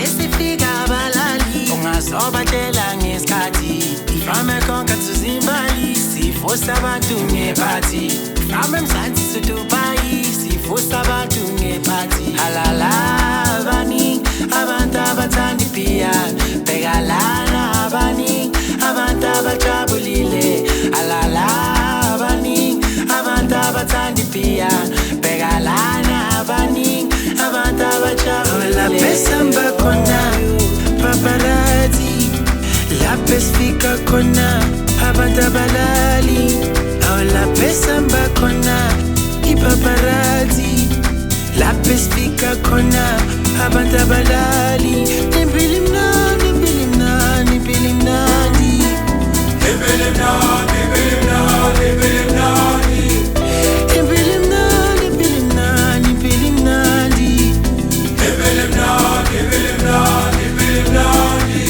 sesifika abalali ungazobatshela ngesikhathi from ekhonka to Zimbali sivusa abantu ngeparty from eMzansi to Dubai sivusa abantu ngeparty halala abaningi abantu abathanda ipiyano bheka lana abaningi abantu abajabulile halala abaningi abantu abathanda ipiyano bheka lana abaningi abantu abajabulile la besamba khona paparazzi la pesfika khona abantu abalali la besamba khona ipaparazzi la pesfika khona abantu abalali impilo mnandi impilo mnandi impilo mnandi impilo mnandi impilo mnandi impilo mnandi impilo mnandi impilo mnandi impilo mnandi impilo mnandi impilo mnandi impilo mnandi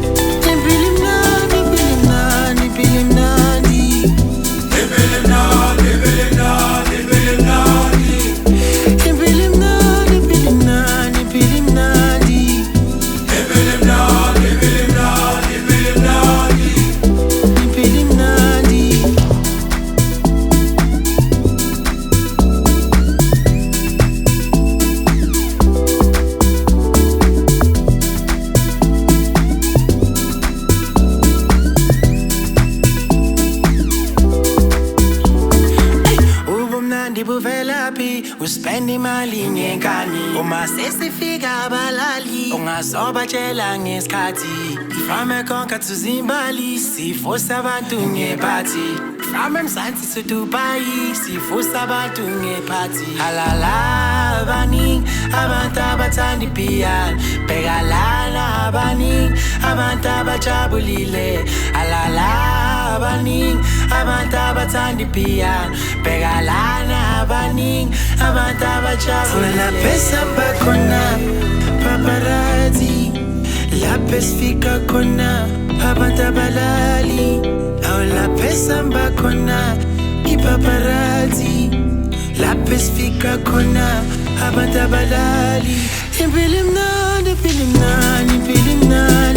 uspend imali ngenkani uma sesifika abalali ungazobatshela ngesikhathi from ekhonka to Zimbali sivusa abantu ngeparty from eMzansi to Dubai sivusa abantu ngeparty halala abaningi abantu abathanda ipiyano bheka lana abaningi abantu abajabulile halala abaningi abantu abathanda ipiyano bheka lana abaningi abantu abajabulile la besamba khona paparazzi la pesfika khona abantu abalali la besamba khona ipaparazzi la pesfika khona abantu abalali impilo mnandi impilo mnandi impilo mnandi